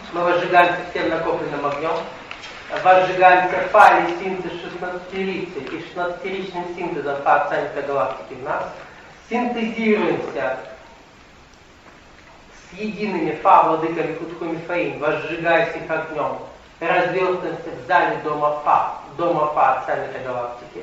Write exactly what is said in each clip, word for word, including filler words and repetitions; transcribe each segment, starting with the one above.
Мы возжигаемся всем накопленным огнем. Возжигаемся фа или синтез шестнадцатирицей и шестнадцатиричным синтезом фа центра галактики в нас. Синтезируемся с едиными фа владыками Кутхуми Фаин, возжигаясь их огнем. Развертываемся в зале дома фа, дома фа центра галактики.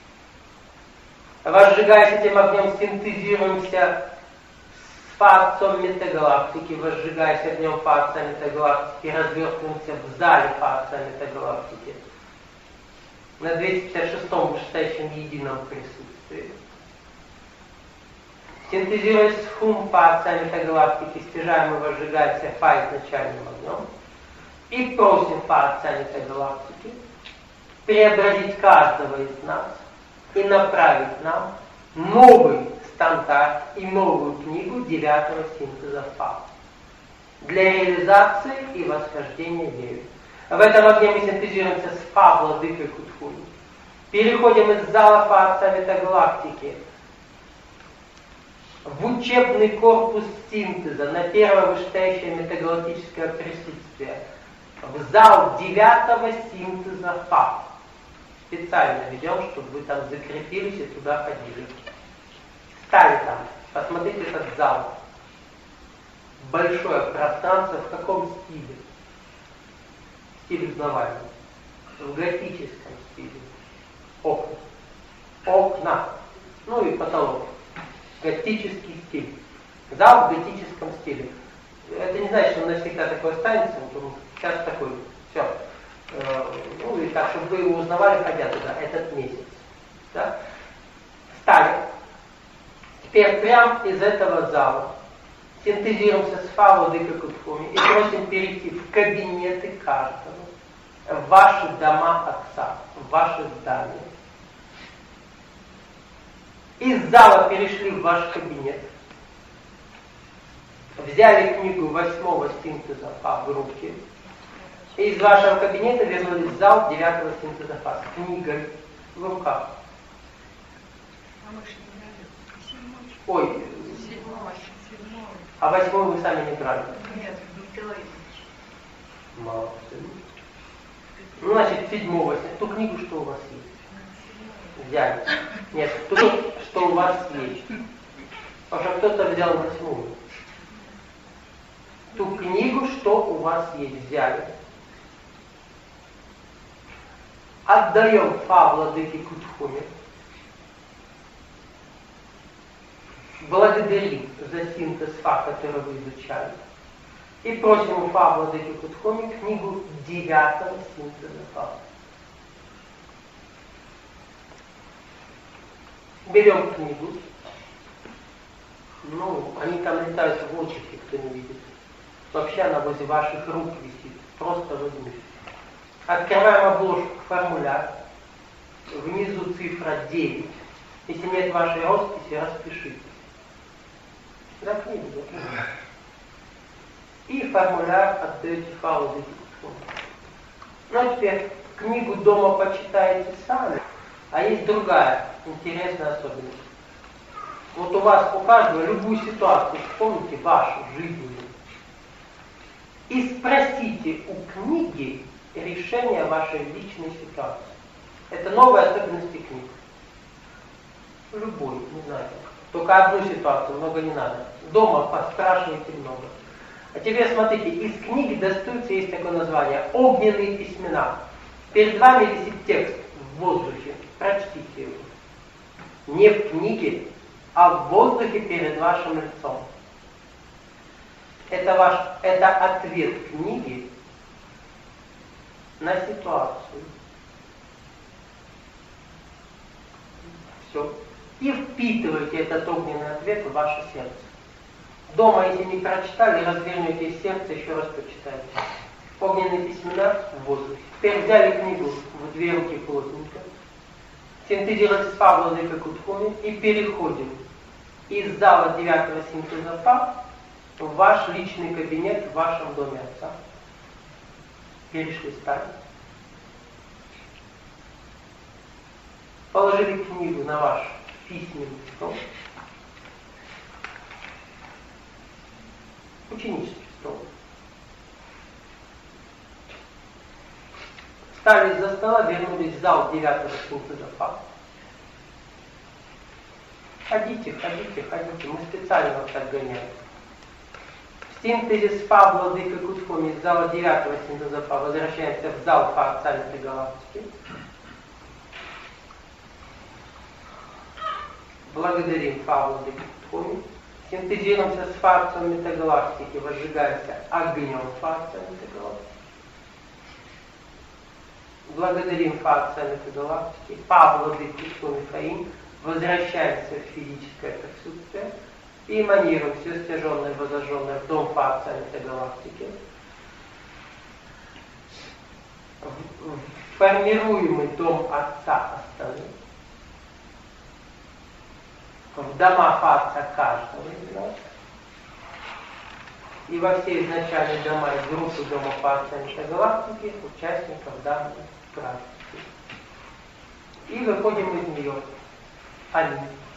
Возжигаясь этим огнем, синтезируемся с фа отцом метагалактики, возжигаясь огнем фа отца метагалактики, развертываемся в зале фа отца метагалактики. На двести пятьдесят шестом вышестоящем едином присутствии. Синтезируясь с хум фа отца метагалактики, стяжаем и возжигаемся фа изначальным огнем. И просим фа отца метагалактики преобразить каждого из нас и направить нам новый стандарт и новую книгу девятого синтеза фа для реализации и восхождения веры. В этом огне мы синтезируемся с фа владыкой Кутхуми. Переходим из зала фа отца метагалактики в учебный корпус синтеза на первое вышестоящее метагалактическое присутствие, в зал девятого синтеза фа. Специально ведем, чтобы вы там закрепились и туда ходили. Стали там, посмотрите этот зал. Большое пространство, в каком стиле? Стиль узнавания. В готическом стиле. Окна. Окна. Ну и потолок. Готический стиль. Зал в готическом стиле. Это не значит, что он навсегда такой останется, он сейчас такой. Все. Ну и так, чтобы вы его узнавали, ходя туда, этот месяц. Да? Стали. Теперь прямо из этого зала синтезируемся с фа владыкой Кутхуми и просим перейти в кабинеты каждого, в ваши дома отца, в ваши здания. Из зала перешли в ваш кабинет, взяли книгу восьмого синтеза фа в руки, и из вашего кабинета вернулись в зал девятого синтеза фа с книгой в руках. Ой, седьмого, седьмого. А восьмой вы сами не брали? Нет, Николай. Мало. Ну, значит, седьмого. Ту книгу, что у вас есть. Взяли. Нет, ту, что у вас есть. Потому что кто-то взял восьмую. Ту книгу, что у вас есть, взяли. Отдаем фа владыке Кутхуми. Благодарим за синтез фа, который вы изучали. И просим у фа владыки Кутхуми книгу девятого синтеза фа. Берем книгу. Ну, они там летают в воздухе, кто не видит. Вообще она возле ваших рук висит. Просто возьмите. Открываем обложку, формуляр. Внизу цифра девять. Если нет вашей росписи, распишите. Да, книгу, да. И формуляр отдаете фа владыке Кутхуми. Ну а теперь книгу дома почитаете сами. А есть другая интересная особенность. Вот у вас, у каждого, любую ситуацию вспомните, вашу, жизненную. И спросите у книги решение вашей личной ситуации. Это новые особенности книг. Любой, не знаю. Только одну ситуацию, много не надо. Дома поспрашивайте много. А теперь смотрите, из книги достаются, есть такое название, огненные письмена. Перед вами висит текст в воздухе. Прочтите его. Не в книге, а в воздухе перед вашим лицом. Это, ваш, это ответ книги на ситуацию. Все. И впитываете этот огненный ответ в ваше сердце. Дома, если не прочитали, развернете сердце, еще раз прочитайте. Огненные письмена в воздухе. Теперь взяли книгу в две руки плотненько, синтезируем с фа владыкой Кутхуми и переходим из зала девятого синтеза фа в ваш личный кабинет в вашем доме отца. Перешли, стали. Положили книгу на ваш письменный стол. Ученический стол. Встали из-за стола, вернулись в зал девятого синтеза. Ходите, ходите, ходите. Мы специально вас так гоняем. В синтезе СПА Владыка Кутхоми из зала девятого синтеза ФА возвращаемся в зал ФА саммита галактики. Благодарим ФА Владыка Кутхоми. Синтезируемся с фактором метагалактики, возжигаемся огнем фактора метагалактики. Благодарим фактора метагалактики. Павла Владыку Михаил. Возвращаемся в физическое присутствие и эманируем все стяженное и возожженное в дом фактора метагалактики. Формируемый дом Отца остальных. В дома факта каждого из нас. И во все изначальные дома и группы дома факта метагалактики участников данной практики. И выходим из нее. Аминь.